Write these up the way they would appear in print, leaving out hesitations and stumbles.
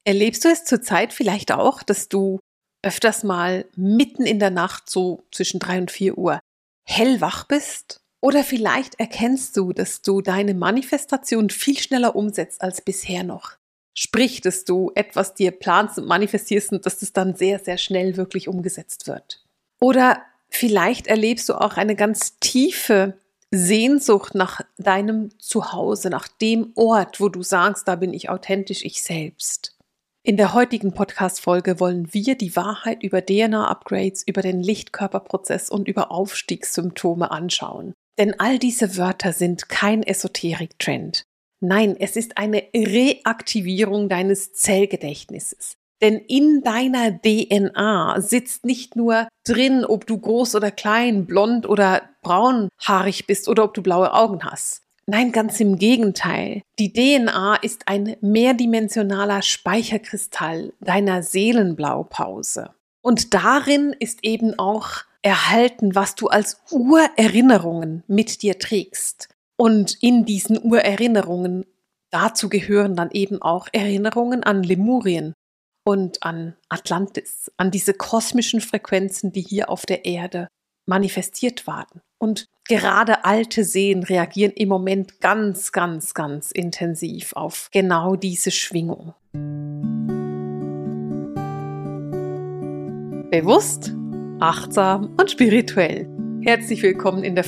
Erlebst du es zurzeit vielleicht auch, dass du öfters mal mitten in der Nacht, so zwischen 3 und 4 Uhr, hellwach bist? Oder vielleicht erkennst du, dass du deine Manifestation viel schneller umsetzt als bisher noch. Sprich, dass du etwas dir planst und manifestierst und dass das dann sehr, sehr schnell wirklich umgesetzt wird. Oder vielleicht erlebst du auch eine ganz tiefe Sehnsucht nach deinem Zuhause, nach dem Ort, wo du sagst, da bin ich authentisch ich selbst. In der heutigen Podcast-Folge wollen wir die Wahrheit über DNA-Upgrades, über den Lichtkörperprozess und über Aufstiegssymptome anschauen. Denn all diese Wörter sind kein Esoterik-Trend. Nein, es ist eine Reaktivierung deines Zellgedächtnisses. Denn in deiner DNA sitzt nicht nur drin, ob du groß oder klein, blond oder braunhaarig bist oder ob du blaue Augen hast. Nein, ganz im Gegenteil. Die DNA ist ein mehrdimensionaler Speicherkristall deiner Seelenblaupause. Und darin ist eben auch erhalten, was du als Urerinnerungen mit dir trägst. Und in diesen Urerinnerungen, dazu gehören dann eben auch Erinnerungen an Lemurien und an Atlantis, an diese kosmischen Frequenzen, die hier auf der Erde manifestiert waren. Und gerade alte Seelen reagieren im Moment ganz, ganz, ganz intensiv auf genau diese Schwingung. Bewusst, achtsam und spirituell. Herzlich willkommen in der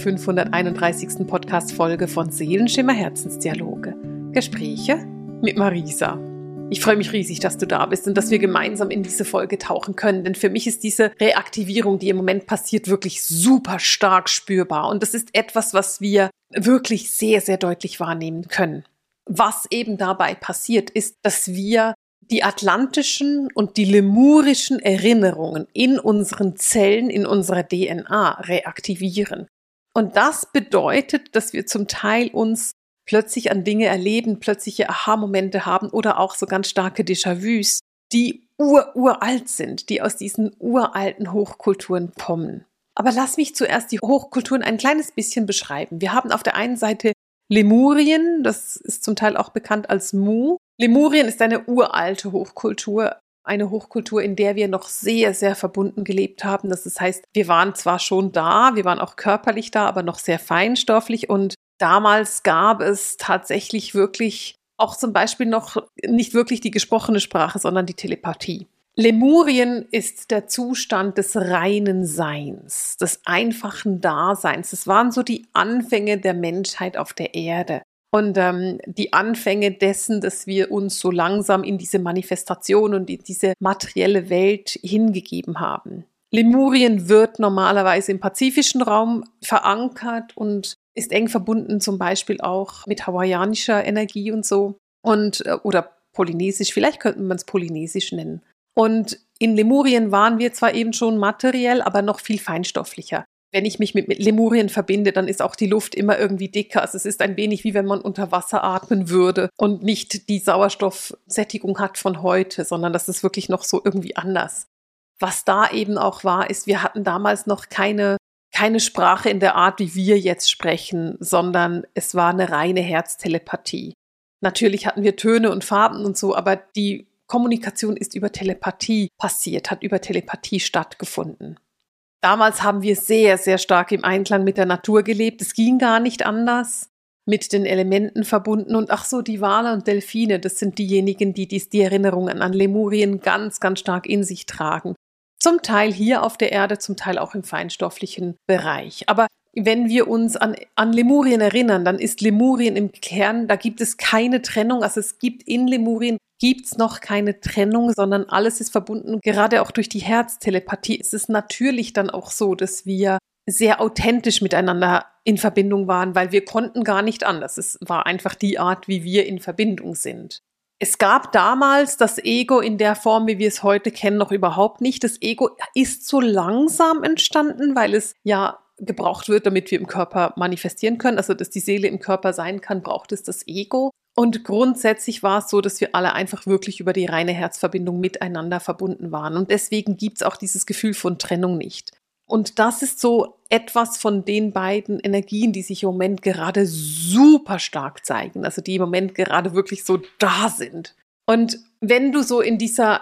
531. Podcast-Folge von Seelenschimmer Herzensdialoge. Gespräche mit Marisa. Ich freue mich riesig, dass du da bist und dass wir gemeinsam in diese Folge tauchen können, denn für mich ist diese Reaktivierung, die im Moment passiert, wirklich super stark spürbar und das ist etwas, was wir wirklich sehr, sehr deutlich wahrnehmen können. Was eben dabei passiert, ist, dass wir die atlantischen und die lemurischen Erinnerungen in unseren Zellen, in unserer DNA reaktivieren. Und das bedeutet, dass wir zum Teil uns plötzlich an Dinge erleben, plötzliche Aha-Momente haben oder auch so ganz starke Déjà-vus, die uralt sind, die aus diesen uralten Hochkulturen kommen. Aber lass mich zuerst die Hochkulturen ein kleines bisschen beschreiben. Wir haben auf der einen Seite Lemurien, das ist zum Teil auch bekannt als Mu. Lemurien ist eine uralte Hochkultur, eine Hochkultur, in der wir noch sehr, sehr verbunden gelebt haben. Das heißt, wir waren zwar schon da, wir waren auch körperlich da, aber noch sehr feinstofflich und damals gab es tatsächlich wirklich auch zum Beispiel noch nicht wirklich die gesprochene Sprache, sondern die Telepathie. Lemurien ist der Zustand des reinen Seins, des einfachen Daseins. Das waren so die Anfänge der Menschheit auf der Erde und die Anfänge dessen, dass wir uns so langsam in diese Manifestation und in diese materielle Welt hingegeben haben. Lemurien wird normalerweise im pazifischen Raum verankert und ist eng verbunden zum Beispiel auch mit hawaiianischer Energie und so und oder polynesisch, vielleicht könnte man es polynesisch nennen. Und in Lemurien waren wir zwar eben schon materiell, aber noch viel feinstofflicher. Wenn ich mich mit Lemurien verbinde, dann ist auch die Luft immer irgendwie dicker. Also es ist ein wenig wie wenn man unter Wasser atmen würde und nicht die Sauerstoffsättigung hat von heute, sondern das ist wirklich noch so irgendwie anders. Was da eben auch war, ist, wir hatten damals noch keine Sprache in der Art, wie wir jetzt sprechen, sondern es war eine reine Herztelepathie. Natürlich hatten wir Töne und Farben und so, aber die Kommunikation ist über Telepathie passiert, hat über Telepathie stattgefunden. Damals haben wir sehr, sehr stark im Einklang mit der Natur gelebt. Es ging gar nicht anders, mit den Elementen verbunden. Und ach so, die Wale und Delfine, das sind diejenigen, die die Erinnerungen an Lemurien ganz, ganz stark in sich tragen. Zum Teil hier auf der Erde, zum Teil auch im feinstofflichen Bereich. Aber wenn wir uns an Lemurien erinnern, dann ist Lemurien im Kern, da gibt es keine Trennung. Also es gibt in Lemurien gibt's noch keine Trennung, sondern alles ist verbunden. Gerade auch durch die Herztelepathie ist es natürlich dann auch so, dass wir sehr authentisch miteinander in Verbindung waren, weil wir konnten gar nicht anders. Es war einfach die Art, wie wir in Verbindung sind. Es gab damals das Ego in der Form, wie wir es heute kennen, noch überhaupt nicht. Das Ego ist so langsam entstanden, weil es ja gebraucht wird, damit wir im Körper manifestieren können. Also, dass die Seele im Körper sein kann, braucht es das Ego. Und grundsätzlich war es so, dass wir alle einfach wirklich über die reine Herzverbindung miteinander verbunden waren. Und deswegen gibt es auch dieses Gefühl von Trennung nicht. Und das ist so etwas von den beiden Energien, die sich im Moment gerade super stark zeigen. Also die im Moment gerade wirklich so da sind. Und wenn du so in dieser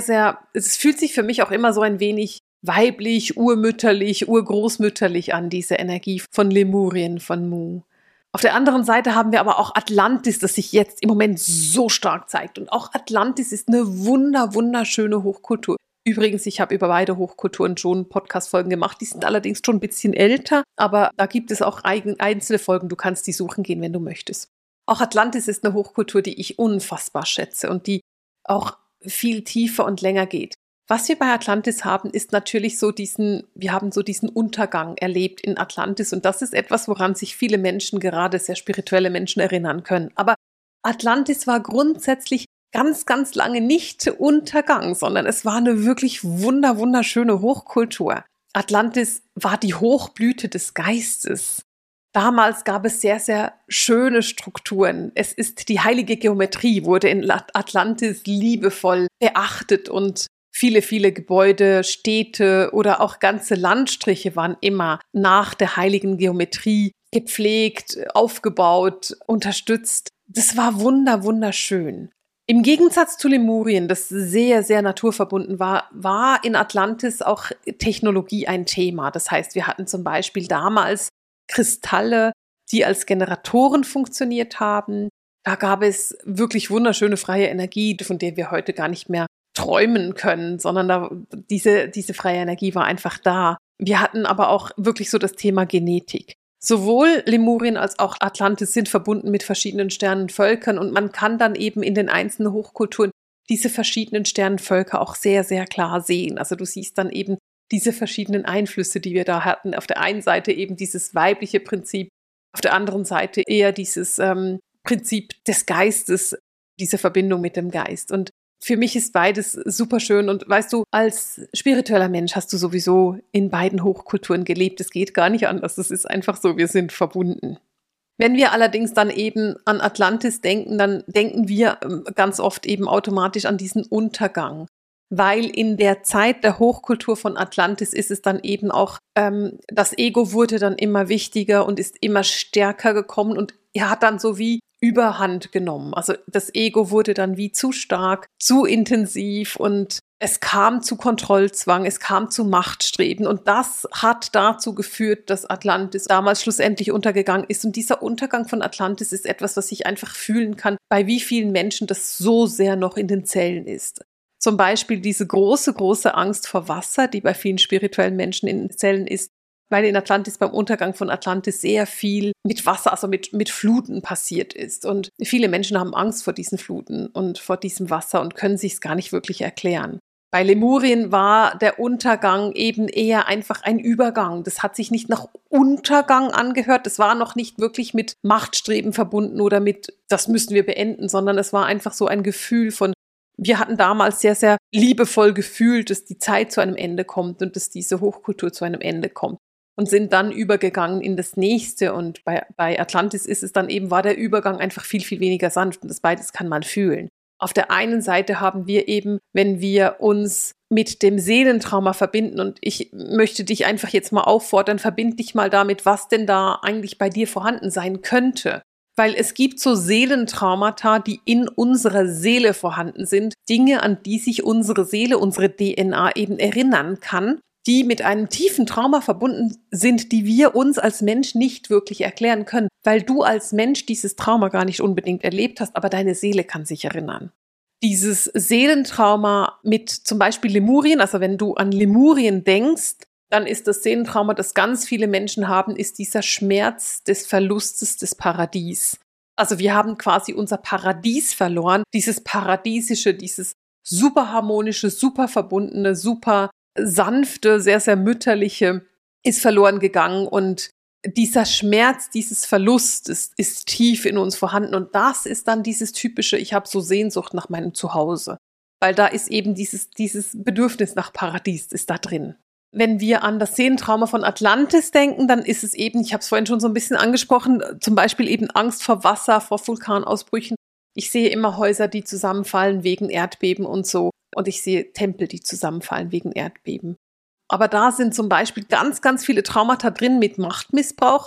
es fühlt sich für mich auch immer so ein wenig weiblich, urmütterlich, urgroßmütterlich an, diese Energie von Lemurien, von Mu. Auf der anderen Seite haben wir aber auch Atlantis, das sich jetzt im Moment so stark zeigt. Und auch Atlantis ist eine wunderschöne Hochkultur. Übrigens, ich habe über beide Hochkulturen schon Podcast-Folgen gemacht. Die sind allerdings schon ein bisschen älter, aber da gibt es auch einzelne Folgen. Du kannst die suchen gehen, wenn du möchtest. Auch Atlantis ist eine Hochkultur, die ich unfassbar schätze und die auch viel tiefer und länger geht. Was wir bei Atlantis haben, ist natürlich wir haben so diesen Untergang erlebt in Atlantis und das ist etwas, woran sich viele Menschen, gerade sehr spirituelle Menschen, erinnern können. Aber Atlantis war grundsätzlich ganz lange nicht Untergang, sondern es war eine wirklich wunderschöne Hochkultur. Atlantis war die Hochblüte des Geistes. Damals gab es sehr schöne Strukturen. Es ist die heilige Geometrie, wurde in Atlantis liebevoll beachtet und viele Gebäude, Städte oder auch ganze Landstriche waren immer nach der heiligen Geometrie gepflegt, aufgebaut, unterstützt. Das war wunderschön. Im Gegensatz zu Lemurien, das sehr naturverbunden war in Atlantis auch Technologie ein Thema. Das heißt, wir hatten zum Beispiel damals Kristalle, die als Generatoren funktioniert haben. Da gab es wirklich wunderschöne freie Energie, von der wir heute gar nicht mehr träumen können, sondern diese freie Energie war einfach da. Wir hatten aber auch wirklich so das Thema Genetik. Sowohl Lemurien als auch Atlantis sind verbunden mit verschiedenen Sternenvölkern und man kann dann eben in den einzelnen Hochkulturen diese verschiedenen Sternenvölker auch sehr klar sehen. Also du siehst dann eben diese verschiedenen Einflüsse, die wir da hatten. Auf der einen Seite eben dieses weibliche Prinzip, auf der anderen Seite eher dieses Prinzip des Geistes, diese Verbindung mit dem Geist. Und für mich ist beides super schön und weißt du, als spiritueller Mensch hast du sowieso in beiden Hochkulturen gelebt. Es geht gar nicht anders. Es ist einfach so, wir sind verbunden. Wenn wir allerdings dann eben an Atlantis denken, dann denken wir ganz oft eben automatisch an diesen Untergang. Weil in der Zeit der Hochkultur von Atlantis ist es dann eben auch, das Ego wurde dann immer wichtiger und ist immer stärker gekommen und er hat dann so wie Überhand genommen. Also das Ego wurde dann wie zu stark, zu intensiv und es kam zu Kontrollzwang, es kam zu Machtstreben und das hat dazu geführt, dass Atlantis damals schlussendlich untergegangen ist. Und dieser Untergang von Atlantis ist etwas, was ich einfach fühlen kann, bei wie vielen Menschen das so sehr noch in den Zellen ist. Zum Beispiel diese große Angst vor Wasser, die bei vielen spirituellen Menschen in den Zellen ist, weil in Atlantis beim Untergang von Atlantis sehr viel mit Wasser, also mit Fluten passiert ist. Und viele Menschen haben Angst vor diesen Fluten und vor diesem Wasser und können sich es gar nicht wirklich erklären. Bei Lemurien war der Untergang eben eher einfach ein Übergang. Das hat sich nicht nach Untergang angehört. Das war noch nicht wirklich mit Machtstreben verbunden oder mit, das müssen wir beenden, sondern es war einfach so ein Gefühl von, wir hatten damals sehr liebevoll gefühlt, dass die Zeit zu einem Ende kommt und dass diese Hochkultur zu einem Ende kommt. Und sind dann übergegangen in das Nächste. Und bei Atlantis ist es dann eben, war der Übergang einfach viel weniger sanft. Und das beides kann man fühlen. Auf der einen Seite haben wir eben, wenn wir uns mit dem Seelentrauma verbinden, und ich möchte dich einfach jetzt mal auffordern, verbind dich mal damit, was denn da eigentlich bei dir vorhanden sein könnte. Weil es gibt so Seelentraumata, die in unserer Seele vorhanden sind. Dinge, an die sich unsere Seele, unsere DNA eben erinnern kann, die mit einem tiefen Trauma verbunden sind, die wir uns als Mensch nicht wirklich erklären können, weil du als Mensch dieses Trauma gar nicht unbedingt erlebt hast, aber deine Seele kann sich erinnern. Dieses Seelentrauma mit zum Beispiel Lemurien, also wenn du an Lemurien denkst, dann ist das Seelentrauma, das ganz viele Menschen haben, ist dieser Schmerz des Verlustes des Paradies. Also wir haben quasi unser Paradies verloren, dieses Paradiesische, dieses super harmonische, super verbundene, super sanfte, sehr mütterliche ist verloren gegangen und dieser Schmerz, dieses Verlustes ist tief in uns vorhanden und das ist dann dieses typische, ich habe so Sehnsucht nach meinem Zuhause, weil da ist eben dieses Bedürfnis nach Paradies ist da drin. Wenn wir an das Seelentrauma von Atlantis denken, dann ist es eben, ich habe es vorhin schon so ein bisschen angesprochen, zum Beispiel eben Angst vor Wasser, vor Vulkanausbrüchen. Ich sehe immer Häuser, die zusammenfallen wegen Erdbeben und so. Und ich sehe Tempel, die zusammenfallen wegen Erdbeben. Aber da sind zum Beispiel ganz viele Traumata drin mit Machtmissbrauch. Also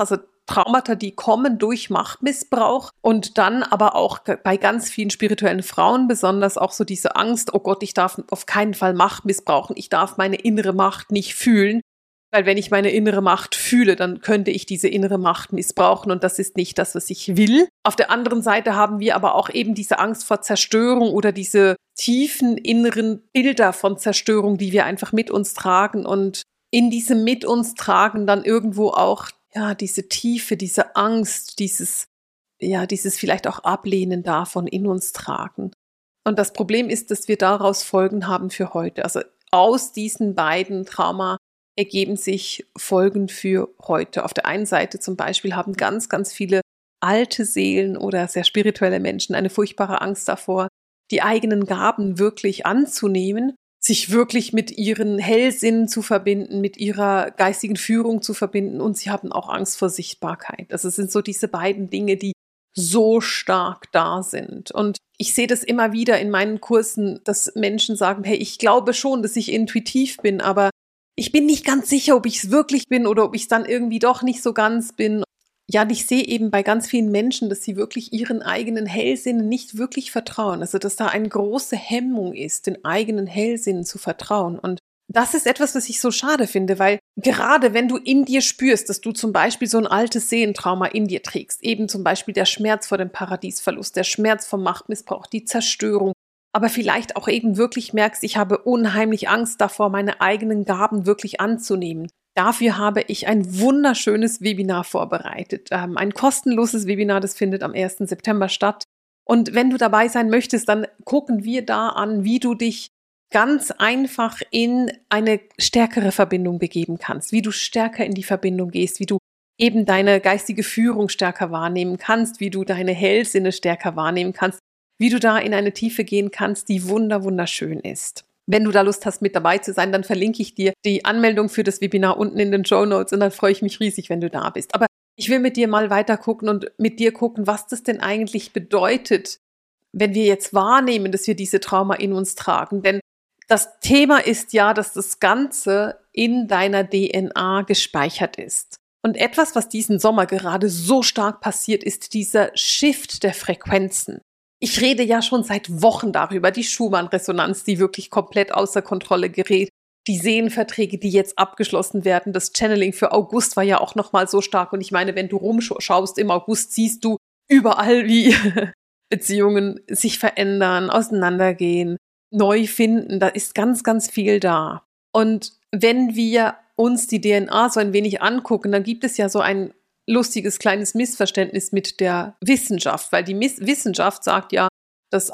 Traumata, die kommen durch Machtmissbrauch und dann aber auch bei ganz vielen spirituellen Frauen besonders auch so diese Angst, oh Gott, ich darf auf keinen Fall Macht missbrauchen, ich darf meine innere Macht nicht fühlen, weil wenn ich meine innere Macht fühle, dann könnte ich diese innere Macht missbrauchen und das ist nicht das, was ich will. Auf der anderen Seite haben wir aber auch eben diese Angst vor Zerstörung oder diese tiefen inneren Bilder von Zerstörung, die wir einfach mit uns tragen und in diesem mit uns tragen dann irgendwo auch diese Tiefe, diese Angst, dieses vielleicht auch Ablehnen davon in uns tragen. Und das Problem ist, dass wir daraus Folgen haben für heute. Also aus diesen beiden Trauma ergeben sich Folgen für heute. Auf der einen Seite zum Beispiel haben ganz, ganz viele alte Seelen oder sehr spirituelle Menschen eine furchtbare Angst davor, die eigenen Gaben wirklich anzunehmen, sich wirklich mit ihren Hellsinnen zu verbinden, mit ihrer geistigen Führung zu verbinden und sie haben auch Angst vor Sichtbarkeit. Also es sind so diese beiden Dinge, die so stark da sind. Und ich sehe das immer wieder in meinen Kursen, dass Menschen sagen, hey, ich glaube schon, dass ich intuitiv bin, aber ich bin nicht ganz sicher, ob ich es wirklich bin oder ob ich es dann irgendwie doch nicht so ganz bin. Ja, und ich sehe eben bei ganz vielen Menschen, dass sie wirklich ihren eigenen Hellsinnen nicht wirklich vertrauen. Also, dass da eine große Hemmung ist, den eigenen Hellsinnen zu vertrauen. Und das ist etwas, was ich so schade finde, weil gerade wenn du in dir spürst, dass du zum Beispiel so ein altes Seelentrauma in dir trägst, eben zum Beispiel der Schmerz vor dem Paradiesverlust, der Schmerz vom Machtmissbrauch, die Zerstörung, aber vielleicht auch eben wirklich merkst, ich habe unheimlich Angst davor, meine eigenen Gaben wirklich anzunehmen. Dafür habe ich ein wunderschönes Webinar vorbereitet. Ein kostenloses Webinar, das findet am 1. September statt. Und wenn du dabei sein möchtest, dann gucken wir da an, wie du dich ganz einfach in eine stärkere Verbindung begeben kannst, wie du stärker in die Verbindung gehst, wie du eben deine geistige Führung stärker wahrnehmen kannst, wie du deine Hellsinne stärker wahrnehmen kannst, wie du da in eine Tiefe gehen kannst, die wunderschön ist. Wenn du da Lust hast, mit dabei zu sein, dann verlinke ich dir die Anmeldung für das Webinar unten in den Shownotes und dann freue ich mich riesig, wenn du da bist. Aber ich will mit dir mal weiter gucken und mit dir gucken, was das denn eigentlich bedeutet, wenn wir jetzt wahrnehmen, dass wir diese Trauma in uns tragen. Denn das Thema ist ja, dass das Ganze in deiner DNA gespeichert ist. Und etwas, was diesen Sommer gerade so stark passiert, ist dieser Shift der Frequenzen. Ich rede ja schon seit Wochen darüber, die Schumann-Resonanz, die wirklich komplett außer Kontrolle gerät, die Seelenverträge, die jetzt abgeschlossen werden, das Channeling für August war ja auch nochmal so stark und ich meine, wenn du rumschaust im August, siehst du überall, wie Beziehungen sich verändern, auseinandergehen, neu finden, da ist ganz, ganz viel da. Und wenn wir uns die DNA so ein wenig angucken, dann gibt es ja so ein lustiges kleines Missverständnis mit der Wissenschaft, weil die Wissenschaft sagt ja, dass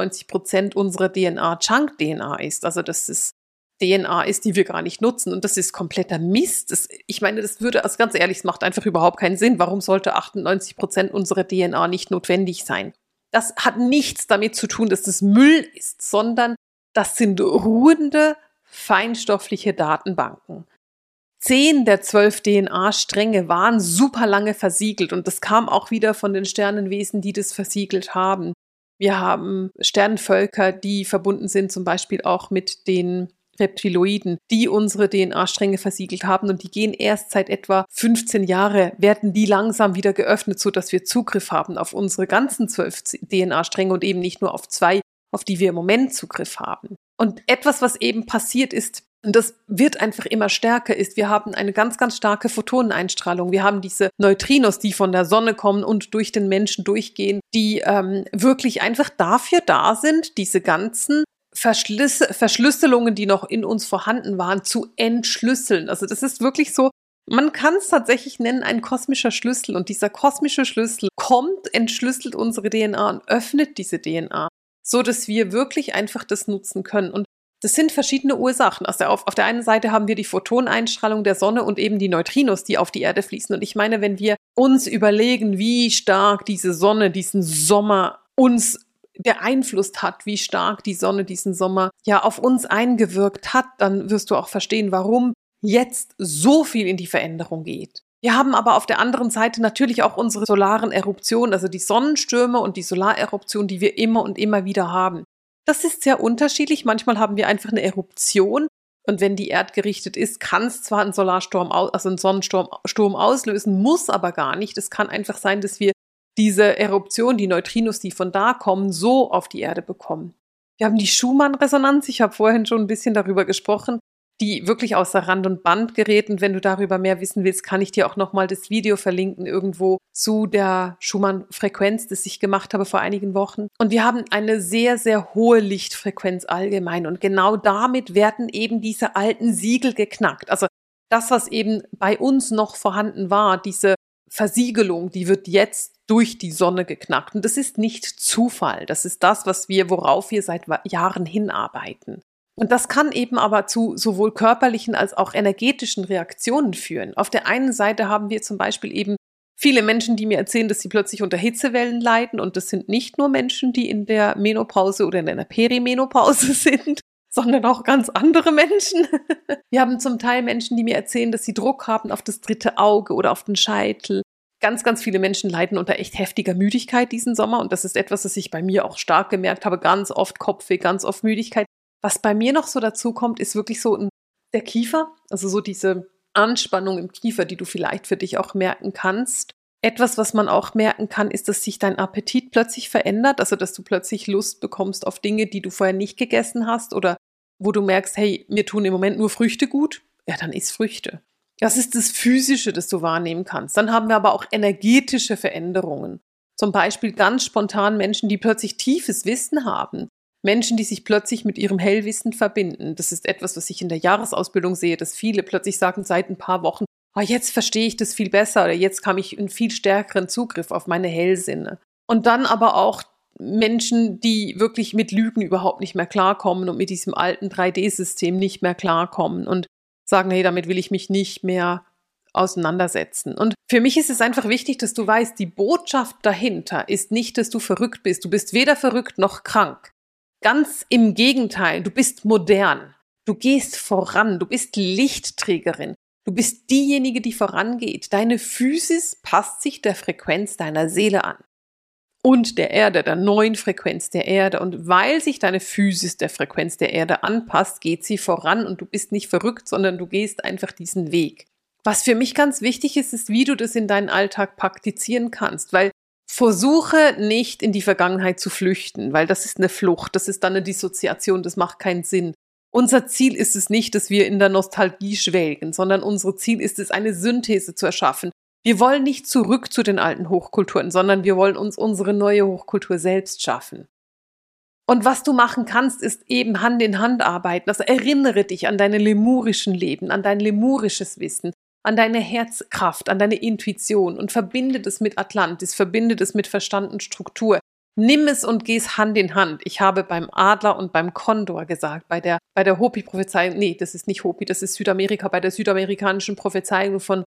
98% unserer DNA Junk-DNA ist, also dass es DNA ist, die wir gar nicht nutzen und das ist kompletter Mist. Ich meine, das würde, also ganz ehrlich, es macht einfach überhaupt keinen Sinn. Warum sollte 98% unserer DNA nicht notwendig sein? Das hat nichts damit zu tun, dass das Müll ist, sondern das sind ruhende, feinstoffliche Datenbanken. 10 der 12 DNA-Stränge waren super lange versiegelt und das kam auch wieder von den Sternenwesen, die das versiegelt haben. Wir haben Sternenvölker, die verbunden sind zum Beispiel auch mit den Reptiloiden, die unsere DNA-Stränge versiegelt haben und die gehen erst seit etwa 15 Jahren, werden die langsam wieder geöffnet, sodass wir Zugriff haben auf unsere ganzen 12 DNA-Stränge und eben nicht nur auf 2, auf die wir im Moment Zugriff haben. Und etwas, was eben passiert ist, und das wird einfach immer stärker ist, wir haben eine ganz, ganz starke Photoneneinstrahlung. Wir haben diese Neutrinos, die von der Sonne kommen und durch den Menschen durchgehen, die wirklich einfach dafür da sind, diese ganzen Verschlüsselungen, die noch in uns vorhanden waren, zu entschlüsseln. Also das ist wirklich so, man kann es tatsächlich nennen, ein kosmischer Schlüssel. Und dieser kosmische Schlüssel kommt, entschlüsselt unsere DNA und öffnet diese DNA, so dass wir wirklich einfach das nutzen können. Und das sind verschiedene Ursachen. Also auf der einen Seite haben wir die Photoneneinstrahlung der Sonne und eben die Neutrinos, die auf die Erde fließen. Und ich meine, wenn wir uns überlegen, wie stark diese Sonne diesen Sommer uns beeinflusst hat, wie stark die Sonne diesen Sommer ja auf uns eingewirkt hat, dann wirst du auch verstehen, warum jetzt so viel in die Veränderung geht. Wir haben aber auf der anderen Seite natürlich auch unsere solaren Eruptionen, also die Sonnenstürme und die Solareruption, die wir immer und immer wieder haben. Das ist sehr unterschiedlich. Manchmal haben wir einfach eine Eruption Und wenn die erdgerichtet ist, kann es zwar einen einen Sonnensturm auslösen, muss aber gar nicht. Es kann einfach sein, dass wir diese Eruption, die Neutrinos, die von da kommen, so auf die Erde bekommen. Wir haben die Schumann-Resonanz, ich habe vorhin schon ein bisschen darüber gesprochen, die wirklich außer Rand und Band gerät. Und wenn du darüber mehr wissen willst, kann ich dir auch nochmal das Video verlinken irgendwo zu der Schumann-Frequenz, das ich gemacht habe vor einigen Wochen. Und wir haben eine sehr, sehr hohe Lichtfrequenz allgemein. Und genau damit werden eben diese alten Siegel geknackt. Also das, was eben bei uns noch vorhanden war, diese Versiegelung, die wird jetzt durch die Sonne geknackt. Und das ist nicht Zufall. Das ist das, worauf wir seit Jahren hinarbeiten. Und das kann eben aber zu sowohl körperlichen als auch energetischen Reaktionen führen. Auf der einen Seite haben wir zum Beispiel eben viele Menschen, die mir erzählen, dass sie plötzlich unter Hitzewellen leiden. Und das sind nicht nur Menschen, die in der Menopause oder in einer Perimenopause sind, sondern auch ganz andere Menschen. Wir haben zum Teil Menschen, die mir erzählen, dass sie Druck haben auf das dritte Auge oder auf den Scheitel. Ganz, ganz viele Menschen leiden unter echt heftiger Müdigkeit diesen Sommer. Und das ist etwas, das ich bei mir auch stark gemerkt habe. Ganz oft Kopfweh, ganz oft Müdigkeit. Was bei mir noch so dazu kommt, ist wirklich so der Kiefer, also so diese Anspannung im Kiefer, die du vielleicht für dich auch merken kannst. Etwas, was man auch merken kann, ist, dass sich dein Appetit plötzlich verändert, also dass du plötzlich Lust bekommst auf Dinge, die du vorher nicht gegessen hast oder wo du merkst, hey, mir tun im Moment nur Früchte gut. Ja, dann iss Früchte. Das ist das Physische, das du wahrnehmen kannst. Dann haben wir aber auch energetische Veränderungen. Zum Beispiel ganz spontan Menschen, die plötzlich tiefes Wissen haben. Menschen, die sich plötzlich mit ihrem Hellwissen verbinden. Das ist etwas, was ich in der Jahresausbildung sehe, dass viele plötzlich sagen seit ein paar Wochen, jetzt verstehe ich das viel besser oder jetzt habe ich einen viel stärkeren Zugriff auf meine Hellsinne. Und dann aber auch Menschen, die wirklich mit Lügen überhaupt nicht mehr klarkommen und mit diesem alten 3D-System nicht mehr klarkommen und sagen, hey, damit will ich mich nicht mehr auseinandersetzen. Und für mich ist es einfach wichtig, dass du weißt, die Botschaft dahinter ist nicht, dass du verrückt bist. Du bist weder verrückt noch krank. Ganz im Gegenteil, du bist modern, du gehst voran, du bist Lichtträgerin, du bist diejenige, die vorangeht. Deine Physis passt sich der Frequenz deiner Seele an und der Erde, der neuen Frequenz der Erde. Und weil sich deine Physis der Frequenz der Erde anpasst, geht sie voran und du bist nicht verrückt, sondern du gehst einfach diesen Weg. Was für mich ganz wichtig ist, ist, wie du das in deinen Alltag praktizieren kannst, weil versuche nicht in die Vergangenheit zu flüchten, weil das ist eine Flucht, das ist dann eine Dissoziation, das macht keinen Sinn. Unser Ziel ist es nicht, dass wir in der Nostalgie schwelgen, sondern unser Ziel ist es, eine Synthese zu erschaffen. Wir wollen nicht zurück zu den alten Hochkulturen, sondern wir wollen uns unsere neue Hochkultur selbst schaffen. Und was du machen kannst, ist eben Hand in Hand arbeiten. Also erinnere dich an deine lemurischen Leben, an dein lemurisches Wissen, an deine Herzkraft, an deine Intuition und verbinde das mit Atlantis, verbinde das mit Verstand und Struktur. Nimm es und geh es Hand in Hand. Ich habe beim Adler und beim Kondor gesagt, bei der Hopi-Prophezeiung, nee, das ist nicht Hopi, das ist Südamerika, bei der südamerikanischen Prophezeiung von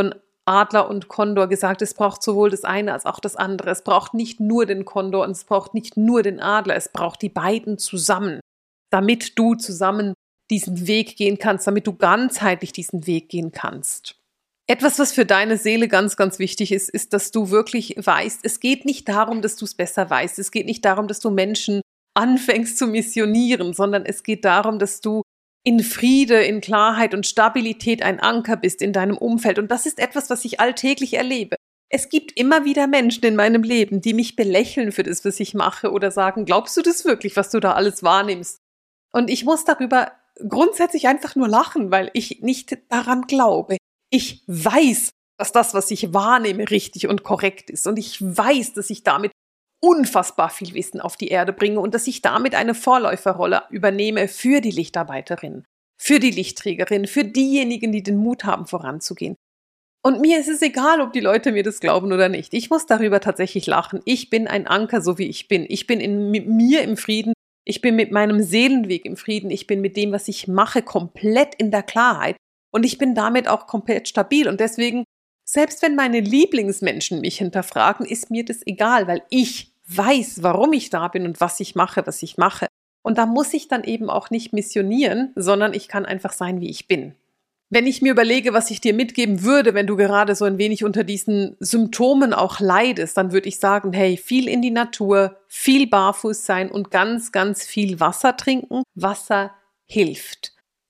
Adler und Kondor gesagt, es braucht sowohl das eine als auch das andere. Es braucht nicht nur den Kondor und es braucht nicht nur den Adler, es braucht die beiden zusammen, damit du zusammen diesen Weg gehen kannst, damit du ganzheitlich diesen Weg gehen kannst. Etwas, was für deine Seele ganz, ganz wichtig ist, ist, dass du wirklich weißt, es geht nicht darum, dass du es besser weißt. Es geht nicht darum, dass du Menschen anfängst zu missionieren, sondern es geht darum, dass du in Friede, in Klarheit und Stabilität ein Anker bist in deinem Umfeld. Und das ist etwas, was ich alltäglich erlebe. Es gibt immer wieder Menschen in meinem Leben, die mich belächeln für das, was ich mache oder sagen, glaubst du das wirklich, was du da alles wahrnimmst? Und ich muss darüber grundsätzlich einfach nur lachen, weil ich nicht daran glaube. Ich weiß, dass das, was ich wahrnehme, richtig und korrekt ist. Und ich weiß, dass ich damit unfassbar viel Wissen auf die Erde bringe und dass ich damit eine Vorläuferrolle übernehme für die Lichtarbeiterin, für die Lichtträgerin, für diejenigen, die den Mut haben, voranzugehen. Und mir ist es egal, ob die Leute mir das glauben oder nicht. Ich muss darüber tatsächlich lachen. Ich bin ein Anker, so wie ich bin. Ich bin mit mir im Frieden. Ich bin mit meinem Seelenweg im Frieden. Ich bin mit dem, was ich mache, komplett in der Klarheit. Und ich bin damit auch komplett stabil. Und deswegen, selbst wenn meine Lieblingsmenschen mich hinterfragen, ist mir das egal, weil ich weiß, warum ich da bin und was ich mache, was ich mache. Und da muss ich dann eben auch nicht missionieren, sondern ich kann einfach sein, wie ich bin. Wenn ich mir überlege, was ich dir mitgeben würde, wenn du gerade so ein wenig unter diesen Symptomen auch leidest, dann würde ich sagen, hey, viel in die Natur, viel barfuß sein und ganz, ganz viel Wasser trinken. Wasser hilft.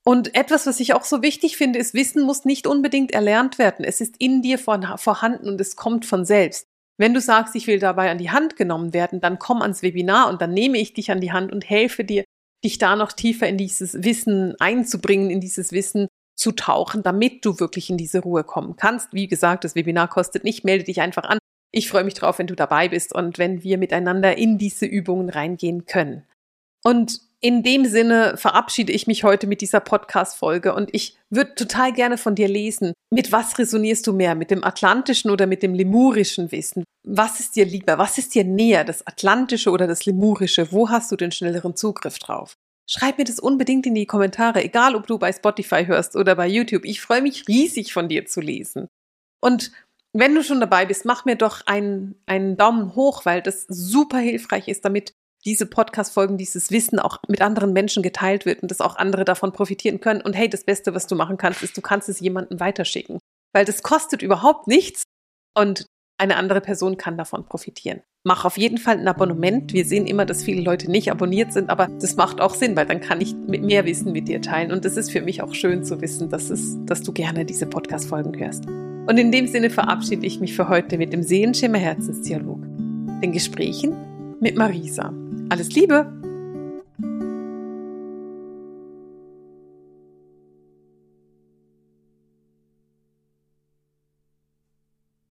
Und etwas, was ich auch so wichtig finde, ist, Wissen muss nicht unbedingt erlernt werden. Es ist in dir vorhanden und es kommt von selbst. Wenn du sagst, ich will dabei an die Hand genommen werden, dann komm ans Webinar und dann nehme ich dich an die Hand und helfe dir, dich da noch tiefer in dieses Wissen einzubringen, in dieses Wissen zu tauchen, damit du wirklich in diese Ruhe kommen kannst. Wie gesagt, das Webinar kostet nicht, melde dich einfach an. Ich freue mich drauf, wenn du dabei bist und wenn wir miteinander in diese Übungen reingehen können. Und in dem Sinne verabschiede ich mich heute mit dieser Podcast-Folge und ich würde total gerne von dir lesen. Mit was resonierst du mehr? Mit dem atlantischen oder mit dem lemurischen Wissen? Was ist dir lieber? Was ist dir näher? Das atlantische oder das lemurische? Wo hast du den schnelleren Zugriff drauf? Schreib mir das unbedingt in die Kommentare, egal ob du bei Spotify hörst oder bei YouTube. Ich freue mich riesig, von dir zu lesen. Und wenn du schon dabei bist, mach mir doch einen Daumen hoch, weil das super hilfreich ist, damit diese Podcast-Folgen, dieses Wissen auch mit anderen Menschen geteilt wird und dass auch andere davon profitieren können. Und hey, das Beste, was du machen kannst, ist, du kannst es jemandem weiterschicken, weil das kostet überhaupt nichts und eine andere Person kann davon profitieren. Mach auf jeden Fall ein Abonnement. Wir sehen immer, dass viele Leute nicht abonniert sind, aber das macht auch Sinn, weil dann kann ich mehr Wissen mit dir teilen. Und es ist für mich auch schön zu wissen, dass du gerne diese Podcast-Folgen hörst. Und in dem Sinne verabschiede ich mich für heute mit dem Seelenschimmer Herzensdialog, den Gesprächen mit Marisa. Alles Liebe!